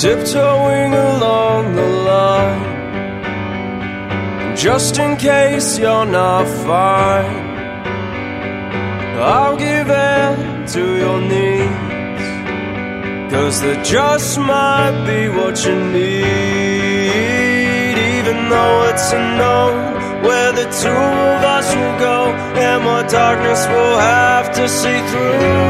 tiptoeing along the line. And just in case you're not fine, I'll give in to your needs, 'cause there just might be what you need. Even though it's unknown where the two of us will go, and what darkness we'll have to see through.